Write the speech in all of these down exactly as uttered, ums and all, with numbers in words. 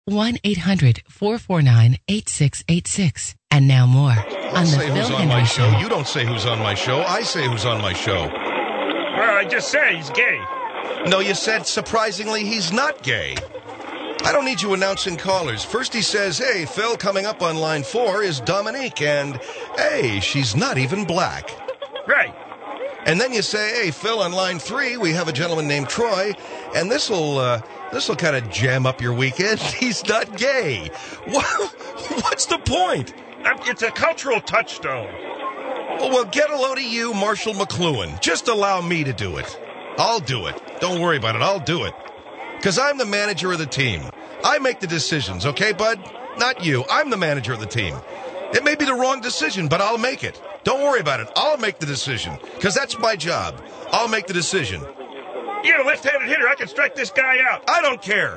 one eight hundred four four nine eight six eight six. And now more on the say Phil who's on Henry my Show. show. You don't say who's on my show. I say who's on my show. Well, I just said he's gay. No, you said surprisingly he's not gay. I don't need you announcing callers. First he says, hey, Phil, coming up on line four is Dominique, and hey, she's not even black. Right. And then you say, hey, Phil, on line three, we have a gentleman named Troy, and this'll, uh, this'll kind of jam up your weekend. He's not gay. What's the point? It's a cultural touchstone. Oh, well, get a load of you, Marshall McLuhan. Just allow me to do it. I'll do it. Don't worry about it. I'll do it. Because I'm the manager of the team. I make the decisions, okay, bud? Not you. I'm the manager of the team. It may be the wrong decision, but I'll make it. Don't worry about it. I'll make the decision. Because that's my job. I'll make the decision. You're a left-handed hitter. I can strike this guy out. I don't care.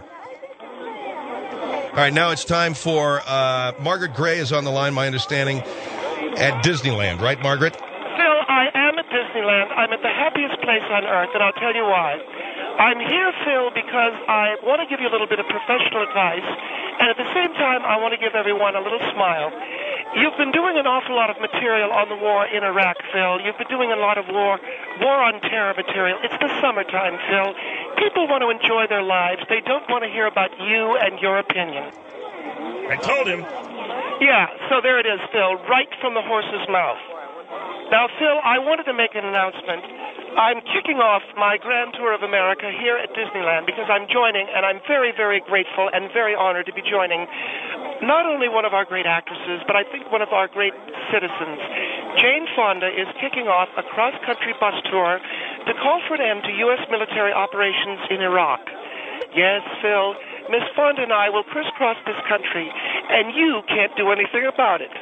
All right, now it's time for uh, Margaret Gray is on the line, my understanding, at Disneyland. Right, Margaret? Phil, I am at Disneyland. I'm at the happiest place on earth, and I'll tell you why. I'm here, Phil, because I want to give you a little bit of professional advice, and at the same time, I want to give everyone a little smile. You've been doing an awful lot of material on the war in Iraq, Phil. You've been doing a lot of war, war on terror material. It's the summertime, Phil. People want to enjoy their lives. They don't want to hear about you and your opinion. I told him. Yeah, so there it is, Phil, right from the horse's mouth. Now, Phil, I wanted to make an announcement. I'm kicking off my Grand Tour of America here at Disneyland because I'm joining, and I'm very, very grateful and very honored to be joining not only one of our great actresses, but I think one of our great citizens. Jane Fonda is kicking off a cross-country bus tour to call for an end to U S military operations in Iraq. Yes, Phil, Miss Fonda and I will crisscross this country, and you can't do anything about it.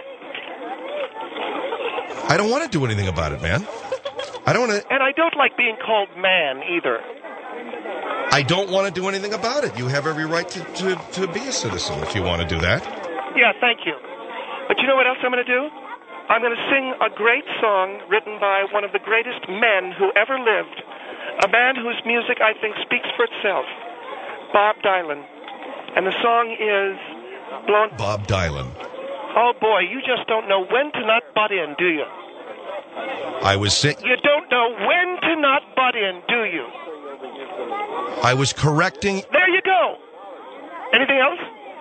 I don't want to do anything about it, man. I don't want to... And I don't like being called man, either. I don't want to do anything about it. You have every right to, to, to be a citizen if you want to do that. Yeah, thank you. But you know what else I'm going to do? I'm going to sing a great song written by one of the greatest men who ever lived. A man whose music, I think, speaks for itself. Bob Dylan. And the song is... Blown... Bob Dylan. Oh, boy, you just don't know when to not butt in, do you? I was sick. You don't know when to not butt in, do you? I was correcting... There you go. Anything else?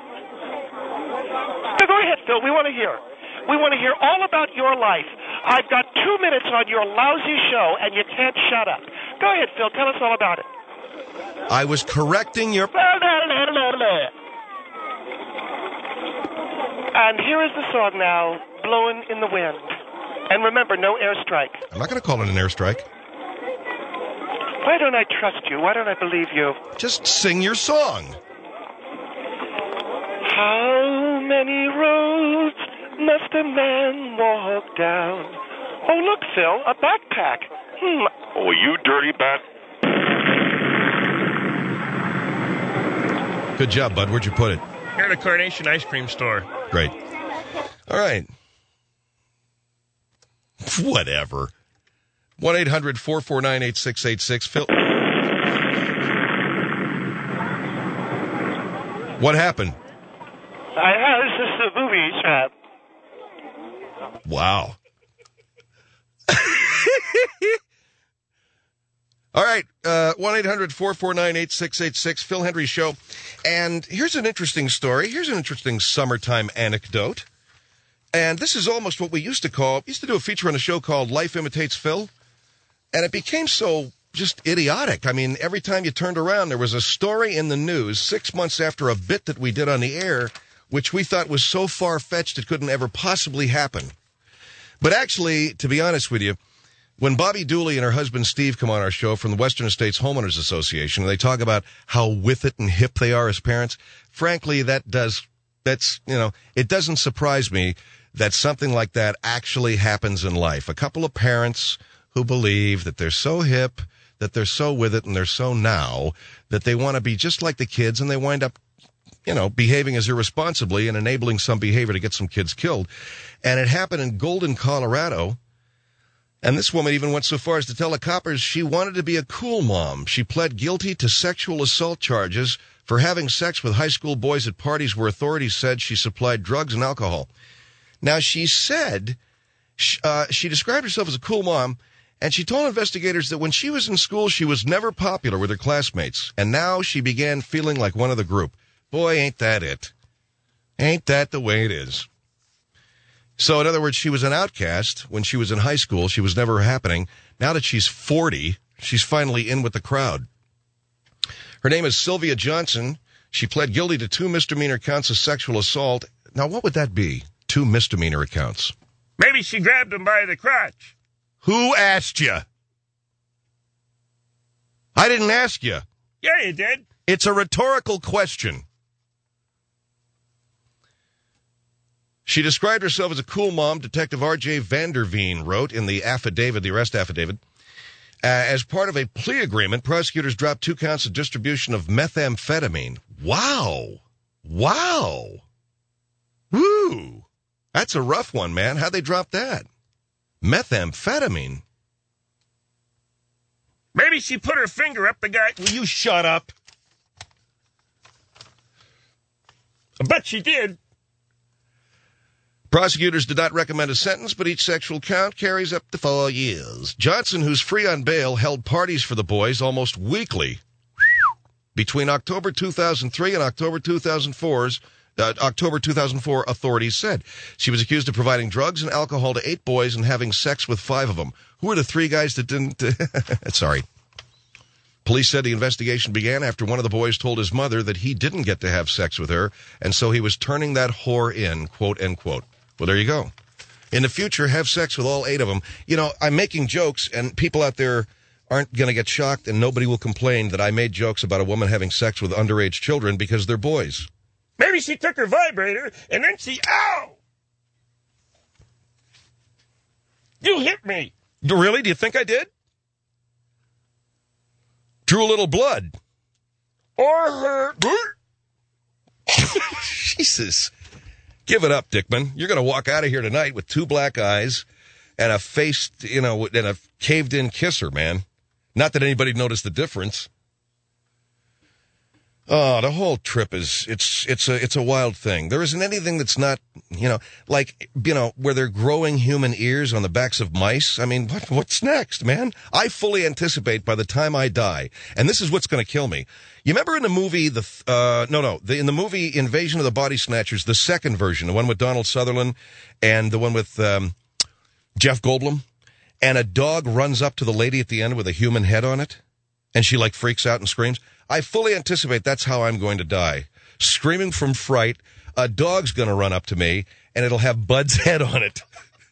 No, go ahead, Phil. We want to hear. We want to hear all about your life. I've got two minutes on your lousy show, and you can't shut up. Go ahead, Phil. Tell us all about it. I was correcting your... And here is the song now, Blowing in the Wind. And remember, no airstrike. I'm not going to call it an airstrike. Why don't I trust you? Why don't I believe you? Just sing your song. How many roads must a man walk down? Oh, look, Phil, a backpack. Hmm. Oh, you dirty bat. Good job, bud. Where'd you put it? Here at the Carnation Ice Cream Store. Great. All right. Whatever. one eight hundred four four nine eight six eight six. Phil. What happened? I have this is a booby trap. Wow. All right, uh, one eight hundred four four nine eight six eight six, Phil Henry Show. And here's an interesting story. Here's an interesting summertime anecdote. And this is almost what we used to call, we used to do a feature on a show called Life Imitates Phil. And it became so just idiotic. I mean, every time you turned around, there was a story in the news six months after a bit that we did on the air, which we thought was so far-fetched it couldn't ever possibly happen. But actually, to be honest with you, when Bobby Dooley and her husband Steve come on our show from the Western States Homeowners Association, and they talk about how with it and hip they are as parents, frankly, that does, that's, you know, it doesn't surprise me that something like that actually happens in life. A couple of parents who believe that they're so hip, that they're so with it, and they're so now, that they want to be just like the kids, and they wind up, you know, behaving as irresponsibly and enabling some behavior to get some kids killed. And it happened in Golden, Colorado. And this woman even went so far as to tell the coppers she wanted to be a cool mom. She pled guilty to sexual assault charges for having sex with high school boys at parties where authorities said she supplied drugs and alcohol. Now, she said uh, she described herself as a cool mom, and she told investigators that when she was in school, she was never popular with her classmates, and now she began feeling like one of the group. Boy, ain't that it. Ain't that the way it is. So, in other words, she was an outcast when she was in high school. She was never happening. Now that she's forty, she's finally in with the crowd. Her name is Sylvia Johnson. She pled guilty to two misdemeanor counts of sexual assault. Now, what would that be? Two misdemeanor accounts. Maybe she grabbed him by the crotch. Who asked you? I didn't ask you. Yeah, you did. It's a rhetorical question. She described herself as a cool mom, Detective R J Vanderveen wrote in the affidavit, the arrest affidavit. Uh, as part of a plea agreement, prosecutors dropped two counts of distribution of methamphetamine. Wow. Wow. Woo. That's a rough one, man. How'd they drop that? Methamphetamine. Maybe she put her finger up the guy. Will you shut up? I bet she did. Prosecutors did not recommend a sentence, but each sexual count carries up to four years. Johnson, who's free on bail, held parties for the boys almost weekly between October two thousand three and October two thousand four's Uh, October two thousand four, authorities said. She was accused of providing drugs and alcohol to eight boys and having sex with five of them. Who are the three guys that didn't... Sorry. Police said the investigation began after one of the boys told his mother that he didn't get to have sex with her, and so he was turning that whore in, quote, end quote. Well, there you go. In the future, have sex with all eight of them. You know, I'm making jokes, and people out there aren't going to get shocked, and nobody will complain that I made jokes about a woman having sex with underage children because they're boys. Maybe she took her vibrator, and then she... Ow! You hit me. Really? Do you think I did? Drew a little blood. Or her... Jesus. Give it up, Dickman. You're going to walk out of here tonight with two black eyes and a face, you know, and a caved-in kisser, man. Not that anybody noticed the difference. Oh, the whole trip is, it's, it's a, it's a wild thing. There isn't anything that's not, you know, like, you know, where they're growing human ears on the backs of mice. I mean, what, what's next, man? I fully anticipate by the time I die, and this is what's going to kill me. You remember in the movie, the, uh, no, no, the, in the movie Invasion of the Body Snatchers, the second version, the one with Donald Sutherland and the one with, um, Jeff Goldblum, and a dog runs up to the lady at the end with a human head on it, and she like freaks out and screams. I fully anticipate that's how I'm going to die. Screaming from fright, a dog's going to run up to me, and it'll have Bud's head on it.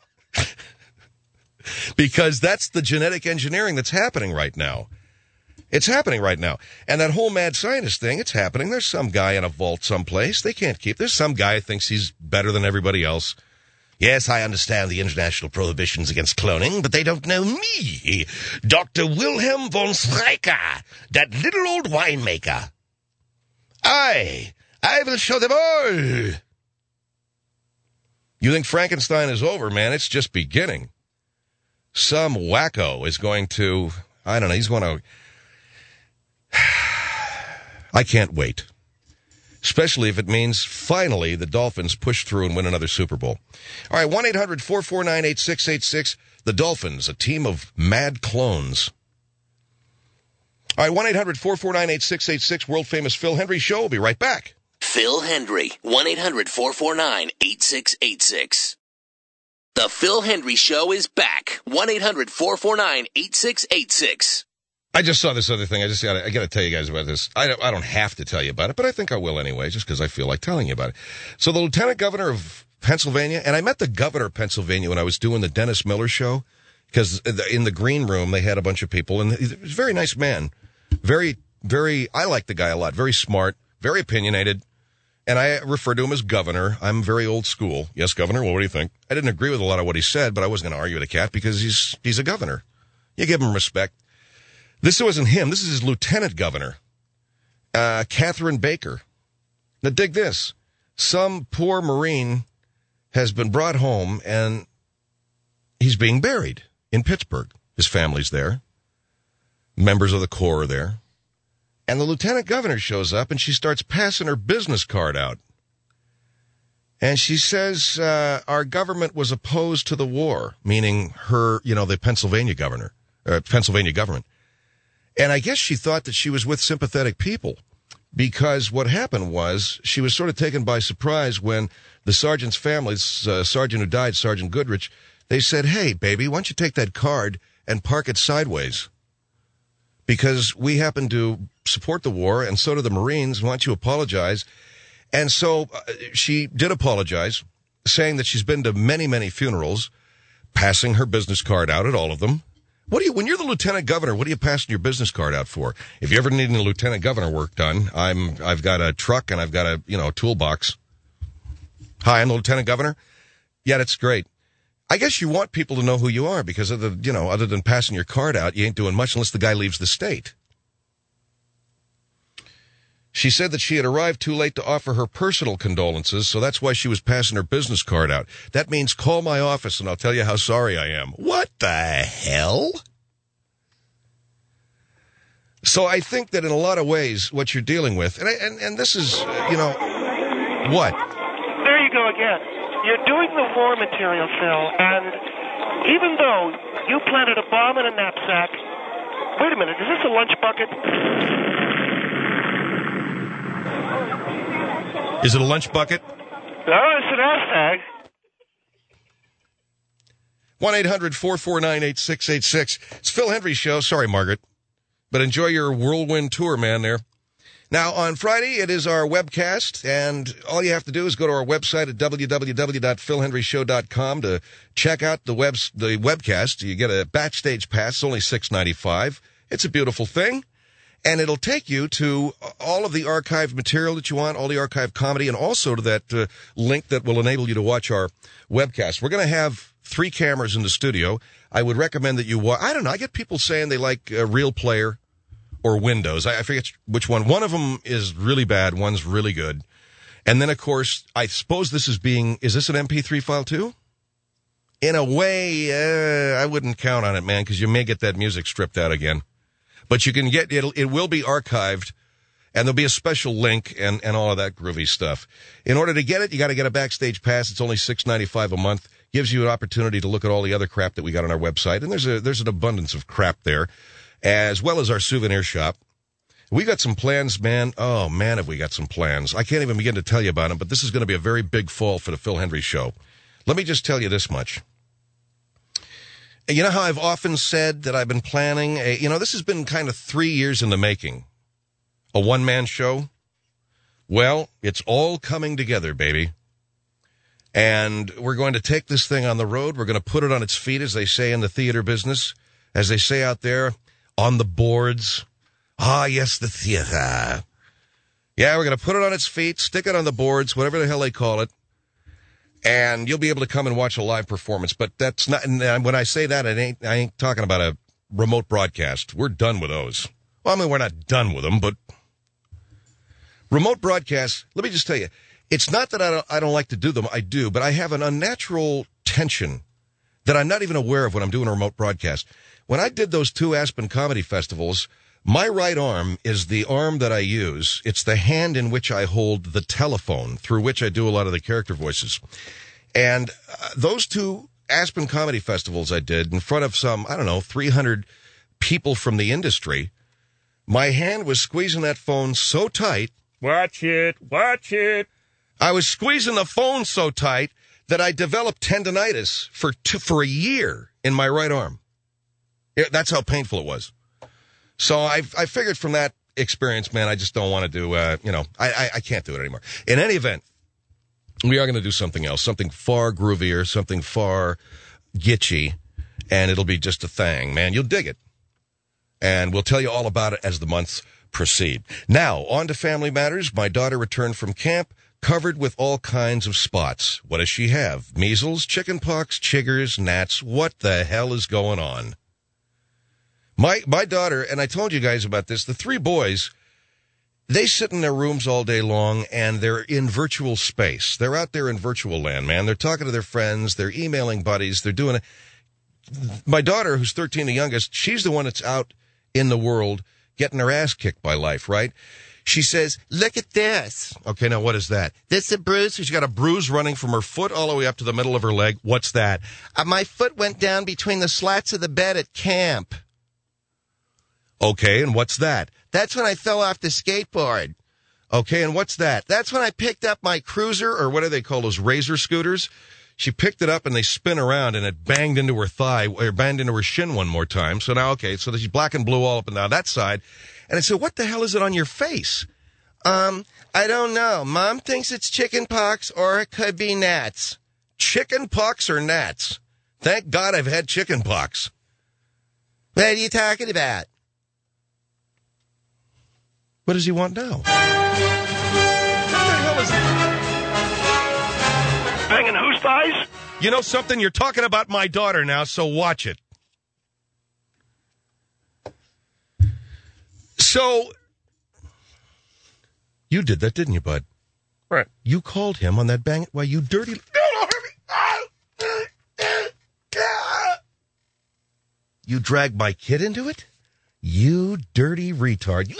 Because that's the genetic engineering that's happening right now. It's happening right now. And that whole mad scientist thing, it's happening. There's some guy in a vault someplace. They can't keep. There's some guy who thinks he's better than everybody else. Yes, I understand the international prohibitions against cloning, but they don't know me, Doctor Wilhelm von Stryker, that little old winemaker. I, I will show them all. You think Frankenstein is over, man? It's just beginning. Some wacko is going to, I don't know, he's going to, I can't wait. Especially if it means, finally, the Dolphins push through and win another Super Bowl. All right, one eight hundred four four nine eight six eight six. The Dolphins, a team of mad clones. All right, one eight hundred four four nine eight six eight six. World-famous Phil Hendry Show. We'll be right back. Phil Hendry, one eight hundred four four nine eight six eight six. The Phil Hendry Show is back. one eight hundred four four nine eight six eight six. I just saw this other thing. I just got I got to tell you guys about this. I don't, I don't have to tell you about it, but I think I will anyway, just because I feel like telling you about it. So the lieutenant governor of Pennsylvania, and I met the governor of Pennsylvania when I was doing the Dennis Miller show, because in the green room they had a bunch of people, and he was a very nice man. Very, very, I like the guy a lot. Very smart, very opinionated, and I refer to him as governor. I'm very old school. Yes, governor, well, what do you think? I didn't agree with a lot of what he said, but I wasn't going to argue with the cat because he's he's a governor. You give him respect. This wasn't him. This is his lieutenant governor, uh, Catherine Baker. Now, dig this. Some poor Marine has been brought home, and he's being buried in Pittsburgh. His family's there. Members of the Corps are there. And the lieutenant governor shows up, and she starts passing her business card out. And she says, uh, our government was opposed to the war, meaning her, you know, the Pennsylvania governor, uh, Pennsylvania government. And I guess she thought that she was with sympathetic people, because what happened was she was sort of taken by surprise when the sergeant's family, uh, sergeant who died, Sergeant Goodrich, they said, hey, baby, why don't you take that card and park it sideways? Because we happen to support the war, and so do the Marines. Why don't you apologize? And so uh, she did apologize, saying that she's been to many, many funerals, passing her business card out at all of them. What do you, when you're the lieutenant governor, what are you passing your business card out for? If you ever need any lieutenant governor work done, I'm, I've got a truck and I've got a, you know, toolbox. Hi, I'm the lieutenant governor. Yeah, that's great. I guess you want people to know who you are, because of the, you know, other than passing your card out, you ain't doing much unless the guy leaves the state. She said that she had arrived too late to offer her personal condolences, so that's why she was passing her business card out. That means call my office and I'll tell you how sorry I am. What the hell? So I think that in a lot of ways, what you're dealing with, and, I, and, and this is, you know, what? There you go again. You're doing the war material, Phil, and even though you planted a bomb in a knapsack, wait a minute, is this a lunch bucket? Is it a lunch bucket? No, it's an hashtag. one eight hundred four four nine eight six eight six. It's Phil Hendry Show. Sorry, Margaret. But enjoy your whirlwind tour, man, there. Now, on Friday, it is our webcast, and all you have to do is go to our website at w w w dot phil hendry show dot com to check out the webs the webcast. You get a backstage pass. It's only six dollars and ninety-five cents. It's a beautiful thing. And it'll take you to all of the archived material that you want, all the archived comedy, and also to that uh, link that will enable you to watch our webcast. We're going to have three cameras in the studio. I would recommend that you watch. I don't know. I get people saying they like a Real Player or Windows. I, I forget which one. One of them is really bad. One's really good. And then, of course, I suppose this is being, is this an M P three file too? In a way, uh, I wouldn't count on it, man, because you may get that music stripped out again. But you can get, it'll, it will be archived, and there'll be a special link and, and all of that groovy stuff. In order to get it, you got to get a backstage pass. It's only six dollars and ninety-five cents a month. Gives you an opportunity to look at all the other crap that we got on our website. And there's a, there's an abundance of crap there, as well as our souvenir shop. We got some plans, man. Oh, man, have we got some plans. I can't even begin to tell you about them, but this is going to be a very big fall for the Phil Hendry Show. Let me just tell you this much. You know how I've often said that I've been planning a, you know, this has been kind of three years in the making, a one-man show. Well, it's all coming together, baby. And we're going to take this thing on the road. We're going to put it on its feet, as they say in the theater business, as they say out there, on the boards. Ah, yes, the theater. Yeah, we're going to put it on its feet, stick it on the boards, whatever the hell they call it. And you'll be able to come and watch a live performance. But that's not, and when I say that, I ain't, I ain't talking about a remote broadcast. We're done with those. Well, I mean, we're not done with them, but remote broadcasts, let me just tell you, it's not that I don't, I don't like to do them. I do, but I have an unnatural tension that I'm not even aware of when I'm doing a remote broadcast. When I did those two Aspen comedy festivals, my right arm is the arm that I use. It's the hand in which I hold the telephone through which I do a lot of the character voices. And uh, those two Aspen comedy festivals I did in front of some, I don't know, three hundred people from the industry, my hand was squeezing that phone so tight. Watch it, watch it. I was squeezing the phone so tight that I developed tendonitis for two, for a year in my right arm. It, that's how painful it was. So I I figured from that experience, man, I just don't want to do, uh, you know, I, I, I can't do it anymore. In any event, we are going to do something else, something far groovier, something far gitchy, and it'll be just a thing, man. You'll dig it. And we'll tell you all about it as the months proceed. Now, on to family matters. My daughter returned from camp, covered with all kinds of spots. What does she have? Measles, chickenpox, chiggers, gnats. What the hell is going on? My my daughter, and I told you guys about this, the three boys, they sit in their rooms all day long, and they're in virtual space. They're out there in virtual land, man. They're talking to their friends. They're emailing buddies. They're doing it. My daughter, who's thirteen, the youngest, she's the one that's out in the world getting her ass kicked by life, right? She says, look at this. Okay, now what is that? This is a bruise. She's got a bruise running from her foot all the way up to the middle of her leg. What's that? Uh, my foot went down between the slats of the bed at camp. Okay, and what's that? That's when I fell off the skateboard. Okay, and what's that? That's when I picked up my cruiser, or what do they call those, razor scooters? She picked it up and they spin around and it banged into her thigh, or banged into her shin one more time. So now, okay, so she's black and blue all up and down that side. And I said, what the hell is it on your face? Um, I don't know. Mom thinks it's chicken pox or it could be gnats. Chicken pox or gnats? Thank God I've had chicken pox. What are you talking about? What does he want now? What the hell is that? Banging whose thighs? You know something? You're talking about my daughter now, so watch it. So, you did that, didn't you, bud? Right. You called him on that bang. Why, you dirty... You dragged my kid into it? You dirty retard.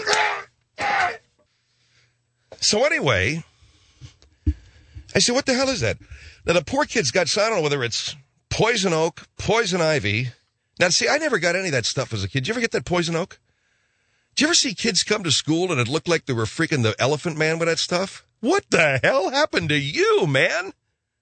So anyway, I said, what the hell is that? Now, the poor kid's got, so I don't know whether it's poison oak, poison ivy. Now, see, I never got any of that stuff as a kid. Did you ever get that poison oak? Did you ever see kids come to school and it looked like they were freaking the Elephant Man with that stuff? What the hell happened to you, man?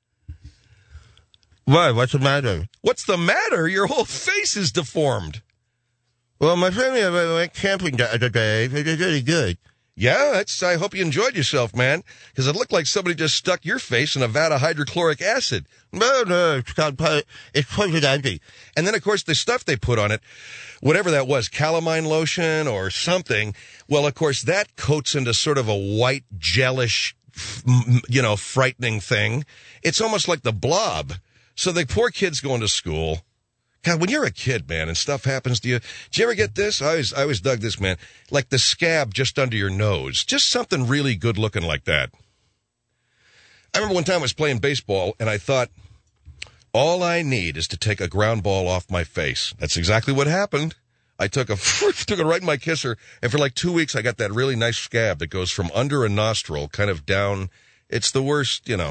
What? What's the matter? What's the matter? Your whole face is deformed. Well, my family and I went camping the other day. It was really good. Yeah, that's, I hope you enjoyed yourself, man, because it looked like somebody just stuck your face in a vat of hydrochloric acid. No, no, it's called, it's poison ivy. And then, of course, the stuff they put on it, whatever that was, calamine lotion or something, well, of course, that coats into sort of a white, gelish, you know, frightening thing. It's almost like the Blob. So the poor kid's going to school. God, when you're a kid, man, and stuff happens to you, did you ever get this? I always, I always dug this, man. Like the scab just under your nose. Just something really good looking like that. I remember one time I was playing baseball, and I thought, all I need is to take a ground ball off my face. That's exactly what happened. I took a took it right in my kisser, and for like two weeks I got that really nice scab that goes from under a nostril kind of down. It's the worst, you know.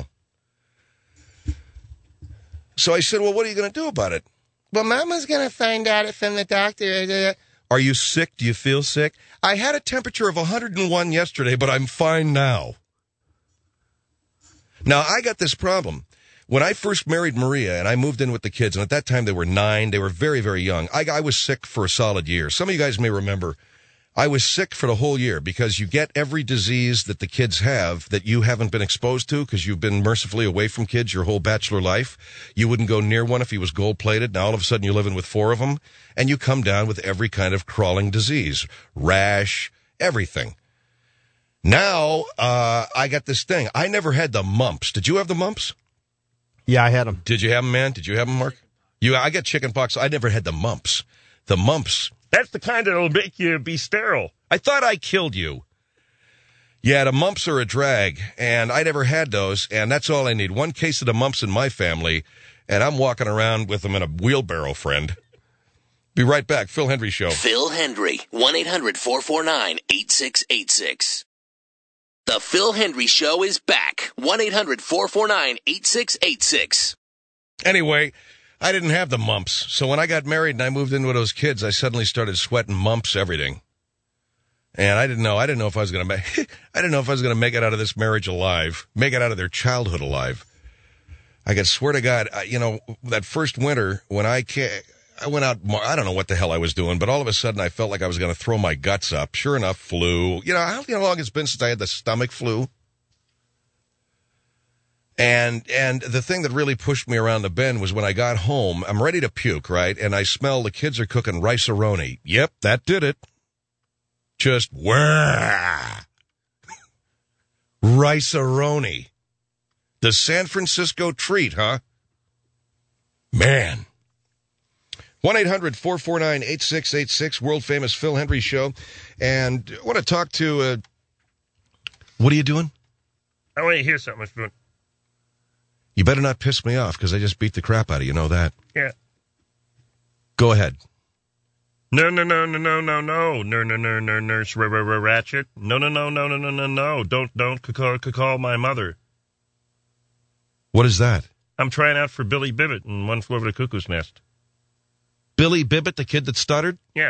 So I said, well, what are you going to do about it? Well, Mama's going to find out it from the doctor. Are you sick? Do you feel sick? I had a temperature of one hundred one yesterday, but I'm fine now. Now, I got this problem. When I first married Maria and I moved in with the kids, and at that time they were nine, they were very, very young. I, I was sick for a solid year. Some of you guys may remember I was sick for the whole year because you get every disease that the kids have that you haven't been exposed to because you've been mercifully away from kids your whole bachelor life. You wouldn't go near one if he was gold-plated. Now all of a sudden you're living with four of them, and you come down with every kind of crawling disease, rash, everything. Now uh I got this thing. I never had the mumps. Did you have the mumps? Yeah, I had them. Did you have them, man? Did you have them, Mark? You, I got chicken pox. I never had the mumps. The mumps. That's the kind that'll make you be sterile. I thought I killed you. Yeah, the mumps are a drag, and I never had those, and that's all I need. One case of the mumps in my family, and I'm walking around with them in a wheelbarrow, friend. Be right back. Phil Hendry Show. Phil Hendry, one eight hundred four four nine eight six eight six. The Phil Hendry Show is back. one eight hundred four four nine eight six eight six. Anyway, I didn't have the mumps. So when I got married and I moved in with those kids, I suddenly started sweating mumps, everything. And I didn't know. I didn't know if I was going to make. I didn't know if I was going to make it out of this marriage alive, make it out of their childhood alive. I could swear to God, I, you know, that first winter when I came, I went out. I don't know what the hell I was doing, but all of a sudden I felt like I was going to throw my guts up. Sure enough, flu. You know how, you know, how long it's been since I had the stomach flu. And and the thing that really pushed me around the bend was when I got home, I'm ready to puke, right? And I smell the kids are cooking rice-a-roni. Yep, that did it. Just, wah. Rice-a-roni. The San Francisco treat, huh? Man. one eight hundred four four nine eight six eight six, world-famous Phil Hendry Show. And I want to talk to, uh, what are you doing? I want you to hear something, Mister Boone. You better not piss me off, because I just beat the crap out of you, know that. Yeah. Go ahead. No, no, no, no, no, no, no, no, no, no, no, nurse Ratchet. No, no, no, no, no, no, no, no. Don't, don't call, call my mother. What is that? I'm trying out for Billy Bibbit in One Flew Over the Cuckoo's Nest. Billy Bibbit, the kid that stuttered? Yeah.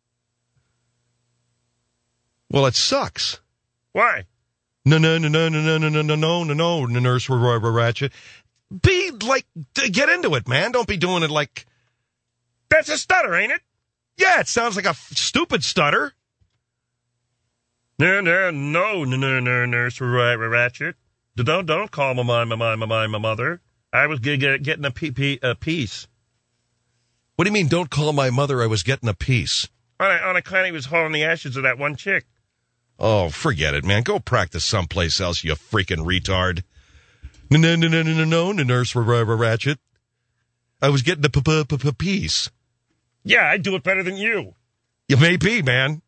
Well, it sucks. Why? No, no, no, no, no, no, no, no, no, no, no, no, no, Nurse Ratchet. Be like, get into it, man. Don't be doing it like. That's a stutter, ain't it? Yeah, it sounds like a f- stupid stutter. No, no, no, no, no, no, Nurse Ratchet. Don't, don't call my, my, my, my, my, my mother. I was get, get, getting a, pee, a piece. What do you mean, don't call my mother? I was getting a piece. On a, on a kind he was hauling the ashes of that one chick. Oh, forget it, man. Go practice someplace else, you freaking retard. No, no, no, no, no, no, no, Nurse Ratchet. I was getting a p-p-p-p piece. Yeah, I do it better than you. You may be, man.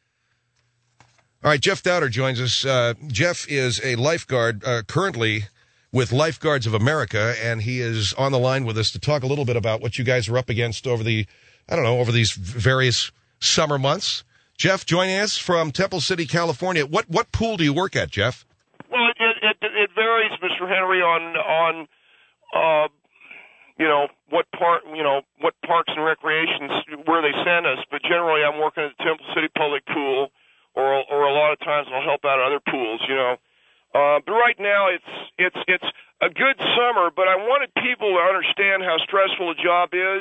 All right, Jeff Dowder joins us. Uh, Jeff is a lifeguard uh, currently with Lifeguards of America, and he is on the line with us to talk a little bit about what you guys are up against over the, I don't know, over these various summer months. Jeff, joining us from Temple City, California. What what pool do you work at, Jeff? Well, it it, it varies, Mister Henry, on on uh, you know what part you know what parks and recreations where they send us. But generally, I'm working at the Temple City Public Pool, or or a lot of times I'll help out other pools. You know, uh, but right now it's it's it's a good summer. But I wanted people to understand how stressful a job is.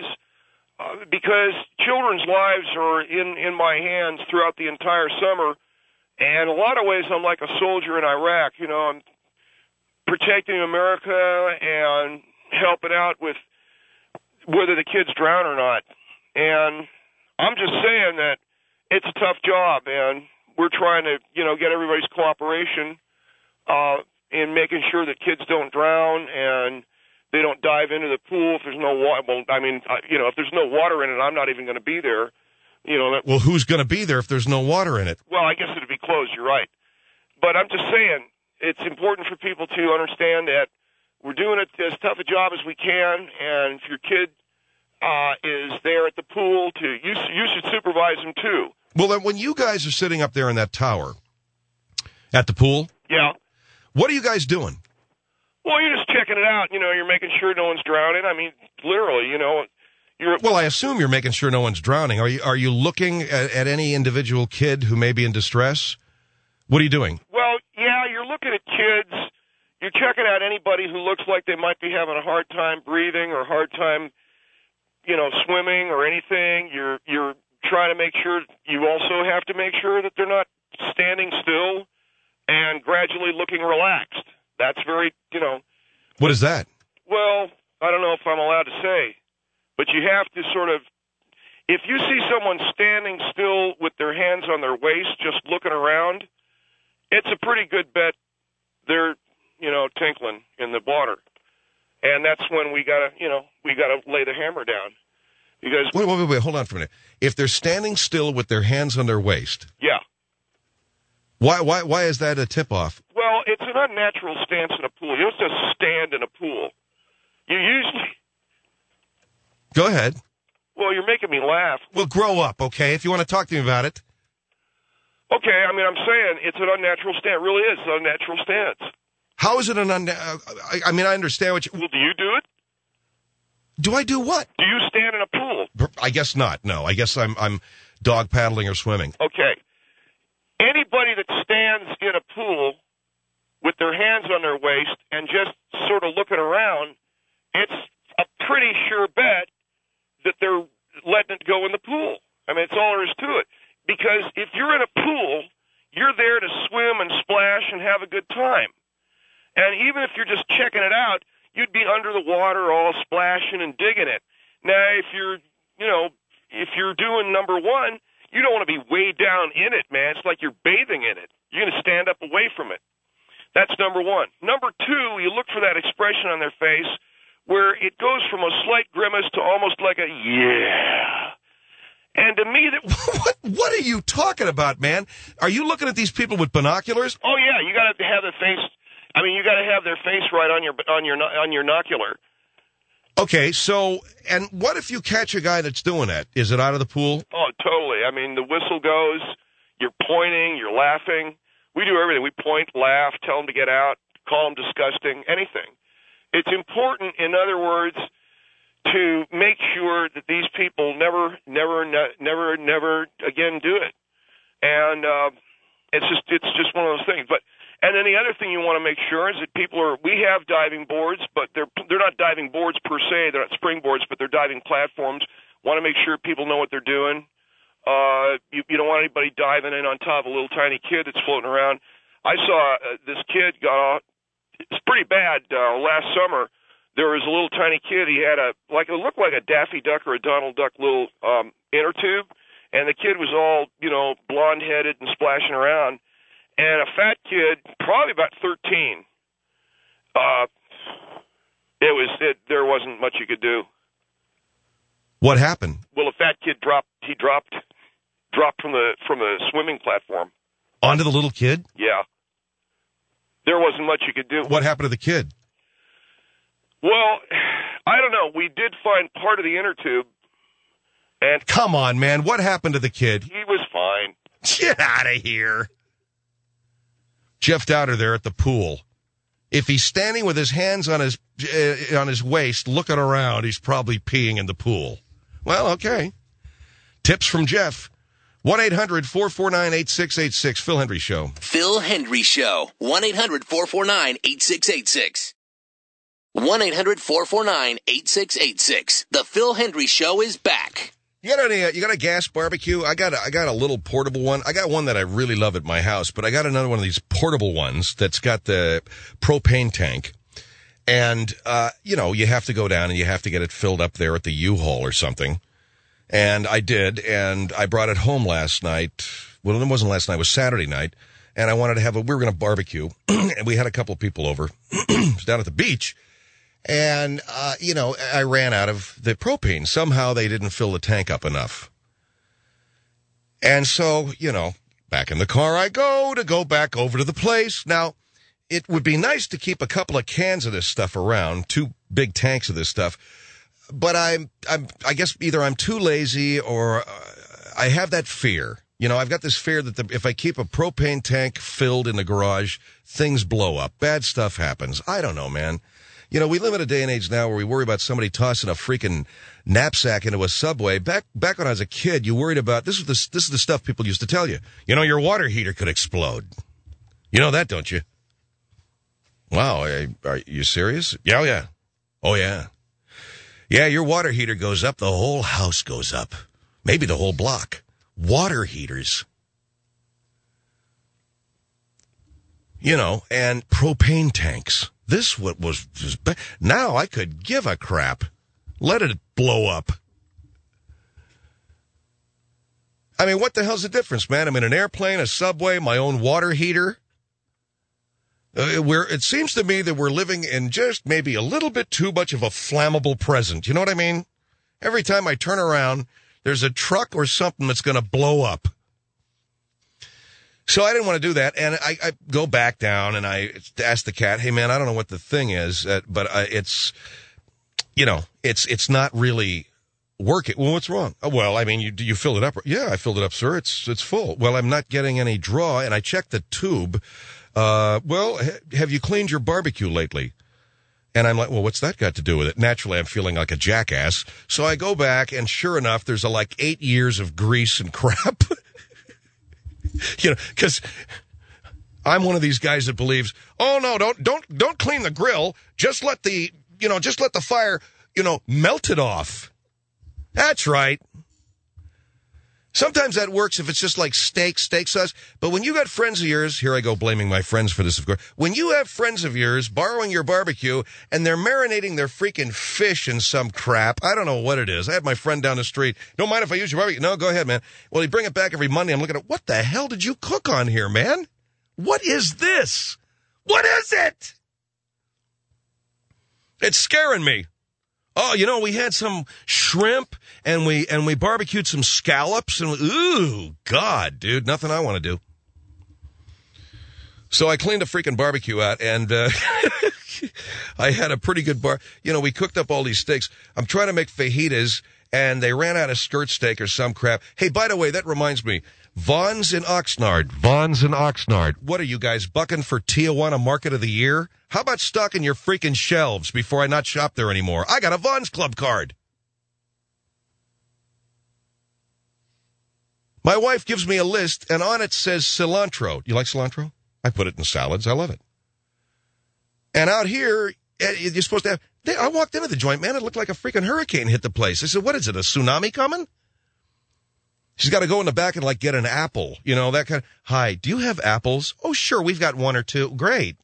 Uh, because children's lives are in, in my hands throughout the entire summer, and in a lot of ways I'm like a soldier in Iraq. You know, I'm protecting America and helping out with whether the kids drown or not. And I'm just saying that it's a tough job, and we're trying to, you know, get everybody's cooperation uh, in making sure that kids don't drown and they don't dive into the pool if there's no water. Well, I mean, you know, if there's no water in it, I'm not even going to be there. You know. That, well, who's going to be there if there's no water in it? Well, I guess it'd be closed. You're right. But I'm just saying, it's important for people to understand that we're doing it as tough a job as we can, and if your kid uh, is there at the pool, to you, you should supervise them too. Well, then, when you guys are sitting up there in that tower at the pool, yeah, what are you guys doing? Well, you're just checking it out. You know, you're making sure no one's drowning. I mean, literally, you know. You're, well, I assume you're making sure no one's drowning. Are you Are you looking at, at any individual kid who may be in distress? What are you doing? Well, yeah, you're looking at kids. You're checking out anybody who looks like they might be having a hard time breathing or a hard time, you know, swimming or anything. You're you're trying to make sure. You also have to make sure that they're not standing still and gradually looking relaxed. That's very, you know. What is that? Well, I don't know if I'm allowed to say, but you have to sort of, if you see someone standing still with their hands on their waist, just looking around, it's a pretty good bet they're, you know, tinkling in the water. And that's when we gotta, you know, we gotta lay the hammer down. Because wait, wait, wait, wait, hold on for a minute. If they're standing still with their hands on their waist, yeah. Why, why, why is that a tip-off? Well, it's an unnatural stance in a pool. You don't just stand in a pool. You usually. Go ahead. Well, you're making me laugh. Well, grow up, okay? If you want to talk to me about it. Okay, I mean, I'm saying it's an unnatural stance. It really is an unnatural stance. How is it an unnatural? I, I mean, I understand what you. Well, do you do it? Do I do what? Do you stand in a pool? I guess not. No, I guess I'm I'm dog paddling or swimming. Okay. Anybody that stands in a pool with their hands on their waist and just sort of looking around, it's a pretty sure bet that they're letting it go in the pool. I mean, it's all there is to it. Because if you're in a pool, you're there to swim and splash and have a good time. And even if you're just checking it out, you'd be under the water all splashing and digging it. Now, if you're, you know, if you're doing number one, you don't want to be way down in it, man. It's like you're bathing in it. You're going to stand up away from it. That's number one. Number two, you look for that expression on their face where it goes from a slight grimace to almost like a, yeah. And to me, that what what are you talking about, man? Are you looking at these people with binoculars? Oh, yeah. You got to have the face. I mean, you got to have their face right on your on your on your nocular. Okay, so, and what if you catch a guy that's doing that? Is it out of the pool? Oh, totally. I mean, the whistle goes, you're pointing, you're laughing. We do everything. We point, laugh, tell them to get out, call them disgusting, anything. It's important, in other words, to make sure that these people never, never, ne- never, never again do it. And uh, it's just, it's just one of those things. But and then the other thing you want to make sure is that people are. We have diving boards, but they're they're not diving boards per se. They're not springboards, but they're diving platforms. Want to make sure people know what they're doing. Uh, you, you don't want anybody diving in on top of a little tiny kid that's floating around. I saw uh, this kid got off. It's pretty bad. Uh, last summer, there was a little tiny kid. He had a like it looked like a Daffy Duck or a Donald Duck little um, inner tube, and the kid was all you know blonde headed and splashing around. And a fat kid, probably about thirteen. Uh, it was it, there wasn't much you could do. What happened? Well, a fat kid dropped. He dropped, dropped from the from the swimming platform onto the little kid. Yeah, there wasn't much you could do. What happened to the kid? Well, I don't know. We did find part of the inner tube. And come on, man, what happened to the kid? He was fine. Get out of here. Jeff Dowder there at the pool. If he's standing with his hands on his uh, on his waist, looking around, he's probably peeing in the pool. Well, okay. Tips from Jeff. one eight hundred four four nine eight six eight six. Phil Hendry Show. Phil Hendry Show. one eight hundred four four nine eight six eight six. one eight hundred four four nine eight six eight six. The Phil Hendry Show is back. You got any? Uh, you got a gas barbecue? I got. A, I got a little portable one. I got one that I really love at my house, but I got another one of these portable ones that's got the propane tank, and uh, you know you have to go down and you have to get it filled up there at the U-Haul or something. And I did, and I brought it home last night. Well, it wasn't last night; it was Saturday night, and I wanted to have a. We were going to barbecue, and we had a couple of people over. It was down at the beach. And, uh, you know, I ran out of the propane. Somehow they didn't fill the tank up enough. And so, you know, back in the car I go to go back over to the place. Now, it would be nice to keep a couple of cans of this stuff around, two big tanks of this stuff. But I'm, I'm, I guess either I'm too lazy or uh, I have that fear. You know, I've got this fear that the, if I keep a propane tank filled in the garage, things blow up. Bad stuff happens. I don't know, man. You know, we live in a day and age now where we worry about somebody tossing a freaking knapsack into a subway. Back back when I was a kid, you worried about, this is the, this is the stuff people used to tell you. You know, your water heater could explode. You know that, don't you? Wow, are, are you serious? Yeah, oh yeah. Oh yeah. Yeah, your water heater goes up, the whole house goes up. Maybe the whole block. Water heaters. You know, and propane tanks. This what was, was now I could give a crap. Let it blow up. I mean, what the hell's the difference, man? I'm in an airplane, a subway, my own water heater. Uh, where it seems to me that we're living in just maybe a little bit too much of a flammable present. You know what I mean? Every time I turn around, there's a truck or something that's going to blow up. So I didn't want to do that, and I, I go back down, and I ask the cat, hey, man, I don't know what the thing is, uh, but uh, it's, you know, it's it's not really working. Well, what's wrong? Oh, well, I mean, you you filled it up. Yeah, I filled it up, sir. It's it's full. Well, I'm not getting any draw, and I checked the tube. Uh, well, ha- have you cleaned your barbecue lately? And I'm like, well, what's that got to do with it? Naturally, I'm feeling like a jackass. So I go back, and sure enough, there's a, like eight years of grease and crap. You know, because I'm one of these guys that believes, oh no, don't don't don't clean the grill. Just let the you know, just let the fire, you know, melt it off. That's right. Sometimes that works if it's just like steak, steak sauce. But when you got friends of yours, here I go blaming my friends for this, of course. When you have friends of yours borrowing your barbecue and they're marinating their freaking fish in some crap, I don't know what it is. I had my friend down the street. Don't mind if I use your barbecue? No, go ahead, man. Well, he bring it back every Monday. I'm looking at, what the hell did you cook on here, man? What is this? What is it? It's scaring me. Oh, you know, we had some shrimp and we and we barbecued some scallops and we, ooh, God, dude, nothing I want to do. So I cleaned a freaking barbecue out, and uh, I had a pretty good bar. You know, we cooked up all these steaks. I'm trying to make fajitas, and they ran out of skirt steak or some crap. Hey, by the way, that reminds me, Vaughn's in Oxnard. Vaughn's in Oxnard. What are you guys, bucking for Tijuana Market of the Year? How about stocking your freaking shelves before I not shop there anymore? I got a Vaughn's Club card. My wife gives me a list, and on it says cilantro. You like cilantro? I put it in salads. I love it. And out here, you're supposed to have... They, I walked into the joint, man. It looked like a freaking hurricane hit the place. I said, what is it, a tsunami coming? She's got to go in the back and, like, get an apple. You know, that kind of... Hi, do you have apples? Oh, sure, we've got one or two. Great.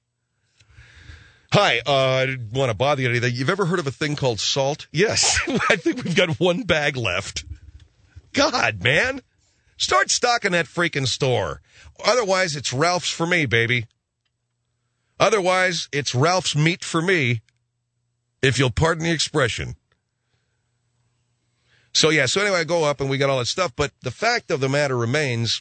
Hi, uh, I didn't want to bother you or anything. You've ever heard of a thing called salt? Yes. I think we've got one bag left. God, man. Start stocking that freaking store. Otherwise, it's Ralph's for me, baby. Otherwise, it's Ralph's meat for me, if you'll pardon the expression. So, yeah, so anyway, I go up and we got all that stuff. But the fact of the matter remains,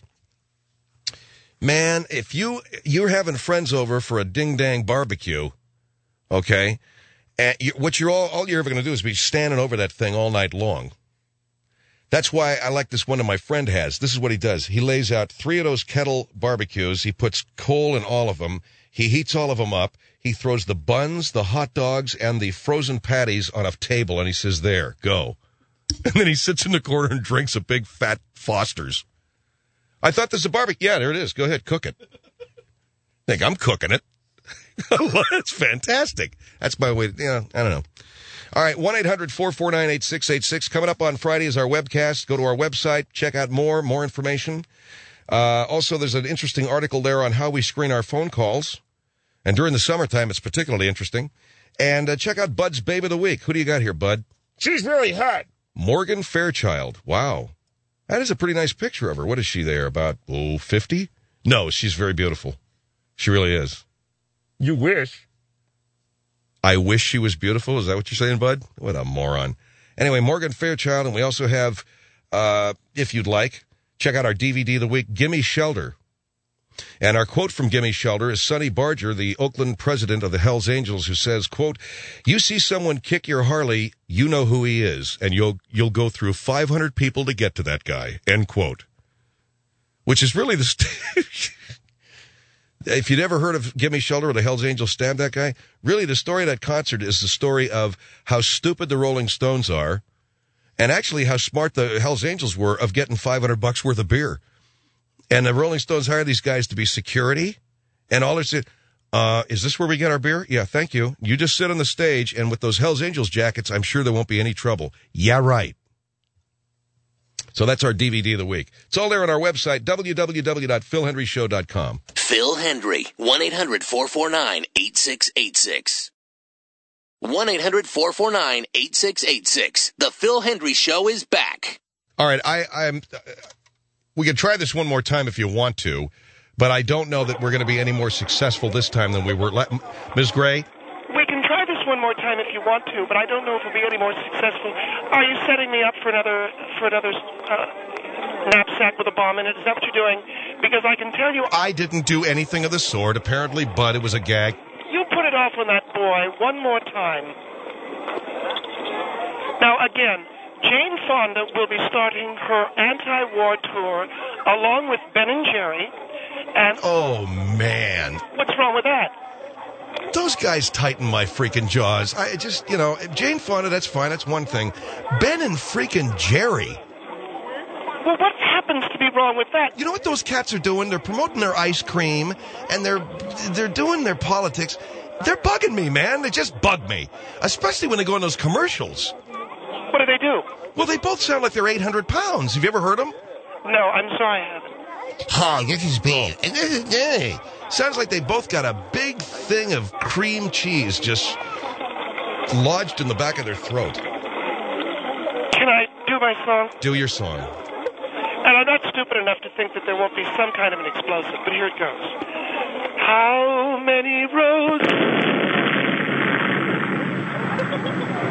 man, if you, you're having friends over for a ding-dang barbecue, okay, and you, what you're all, all you're ever going to do is be standing over that thing all night long. That's why I like this one that my friend has. This is what he does. He lays out three of those kettle barbecues. He puts coal in all of them. He heats all of them up. He throws the buns, the hot dogs, and the frozen patties on a table, and he says, there, go. And then he sits in the corner and drinks a big fat Foster's. I thought this was a barbecue. Yeah, there it is. Go ahead, cook it. Think I'm cooking it. That's fantastic. That's my way to, you know, I don't know. All right, one eight hundred four four nine eight six eight six. Coming up on Friday is our webcast. Go to our website, check out more, more information. Uh, also, there's an interesting article there on how we screen our phone calls. And during the summertime, it's particularly interesting. And uh, check out Bud's Babe of the Week. Who do you got here, Bud? She's really hot. Morgan Fairchild. Wow. That is a pretty nice picture of her. What is she there, about, oh, fifty? No, she's very beautiful. She really is. You wish. I wish she was beautiful. Is that what you're saying, Bud? What a moron. Anyway, Morgan Fairchild, and we also have, uh, if you'd like, check out our D V D of the week, Gimme Shelter. And our quote from Gimme Shelter is Sonny Barger, the Oakland president of the Hells Angels, who says, quote, you see someone kick your Harley, you know who he is, and you'll you'll go through five hundred people to get to that guy, end quote. Which is really the... St- If you'd ever heard of Gimme Shelter or the Hells Angels stabbed that guy, really the story of that concert is the story of how stupid the Rolling Stones are and actually how smart the Hells Angels were of getting five hundred bucks worth of beer. And the Rolling Stones hired these guys to be security, and all they said, uh, is this where we get our beer? Yeah, thank you. You just sit on the stage, and with those Hells Angels jackets, I'm sure there won't be any trouble. Yeah, right. So that's our D V D of the week. It's all there on our website, w w w dot phil hendry show dot com. Phil Hendry, one eight hundred four four nine eight six eight six. one eight hundred four four nine eight six eight six. The Phil Hendry Show is back. All right, I, I'm. Uh, we can try this one more time if you want to, but I don't know that we're going to be any more successful this time than we were. Miz Gray? We can try this one more time if you want to, but I don't know if we'll be any more successful. Are you setting me up for another for another uh, knapsack with a bomb in it? Is that what you're doing? Because I can tell you... I didn't do anything of the sort, apparently, but it was a gag. You put it off on that boy one more time. Now, again, Jane Fonda will be starting her anti-war tour along with Ben and Jerry. And oh, man. What's wrong with that? Those guys tighten my freaking jaws. I just, you know, Jane Fonda, that's fine. That's one thing. Ben and freaking Jerry. Well, what happens to be wrong with that? You know what those cats are doing? They're promoting their ice cream, and they're they're doing their politics. They're bugging me, man. They just bug me, especially when they go in those commercials. What do they do? Well, they both sound like they're eight hundred pounds. Have you ever heard them? No, I'm sorry, I haven't. Hi, this is Ben. And this is Danny. Sounds like they both got a big thing of cream cheese just lodged in the back of their throat. Can I do my song? Do your song. And I'm not stupid enough to think that there won't be some kind of an explosive, but here it goes. How many roads...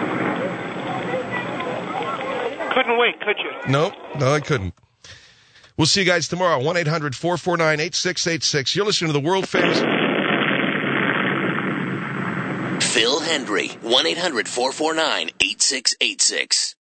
Couldn't wait, could you? Nope, no, I couldn't. We'll see you guys tomorrow. one eight hundred four four nine eight six eight six. You're listening to the world famous Phil Hendrie, one eight hundred four four nine eight six eight six.